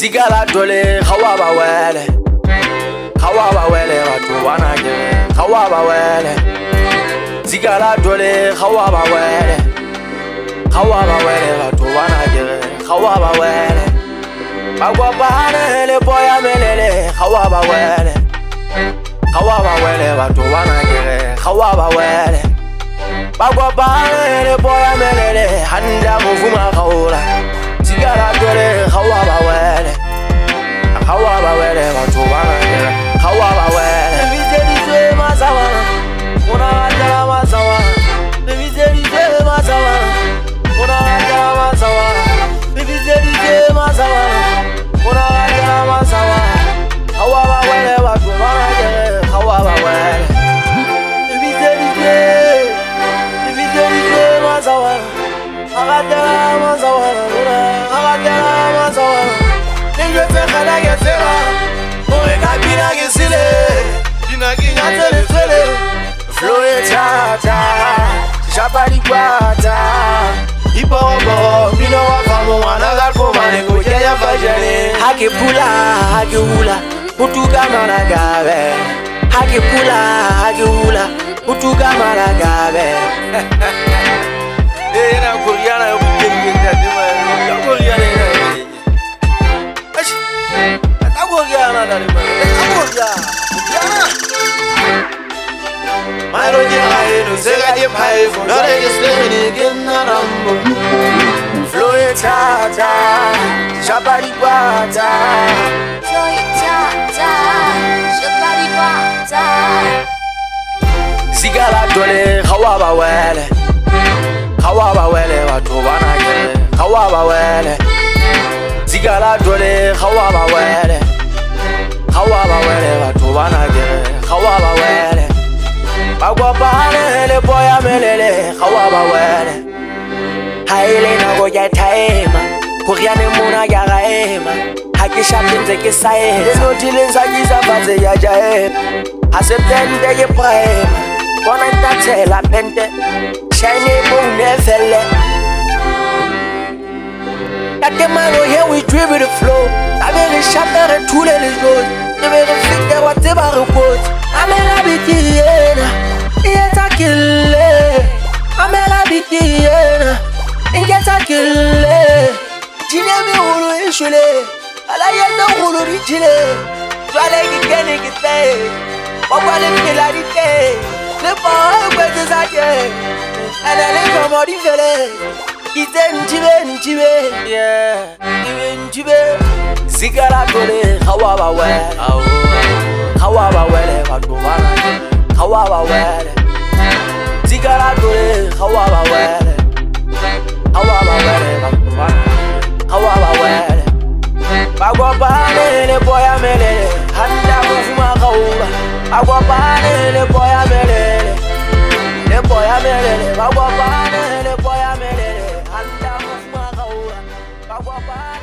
Zigala dole khawaba wele batho bana ke khawaba wele Zigala dole khawaba wele batho bana ke khawaba wele Bagwabane le boya melele khawaba wele batho bana ke khawaba wele Bagwabane le boya melele handa muvuma khawula Zigala dole khawaba wele batho bana ke khawaba wele Bizelize mazawana Una ajala mazawana Bizelize mazawana Una ajala mazawana Bizelize mazawana Una ajala mazawana Khawaba wele batho bana ke khawaba wele Bizelize mazawana Ajala mazawana Una ajala mazawana Ningete khana gesela Oe kabina gesile Dinakinya tele tele Flow tata Chapari kwata Ibobo Mino wafamo Wanagalpo maneko Kenya fajane Hake pula Hake hula Utuka managabe Hake pula Hake hula Utuka managabe Na Koreana Koreana Flow tata, Shabari Guata. Flow tata, Shabari Guata. Zigala dole, khawaba wele batho bana ke khawaba wele Zigala dole, khawaba wele batho bana ke khawaba wele Bagwabane le boya melele khawaba wele Haile na go ya time Koreane mona ya gaema Hake shapinze ke sae no dilenza giza baze ya jae Asepende ye prema Bona ntatsela pente Shine bone felle Tatemano here we dribble the flow Avec chapere tous les jours Je vais refléter what they va repose Amela bitiena Yeta kille Amela bitiena Yeta kille Jinemi ulu ishule Ala yeta ulu richile Twale kikene kite Wapale filarite Le boy kwete zake Ele komodi fele Ite njibe Yeah Njibe Zigala dole khawaba wele batho bana khawaba wele Zigala dole khawaba wele batho bana khawaba wele Bagwabane le boya melele handa muvuma khawula Bagwabane le boya melele Bagwabane le boya melele handa muvuma khawula Bagwabane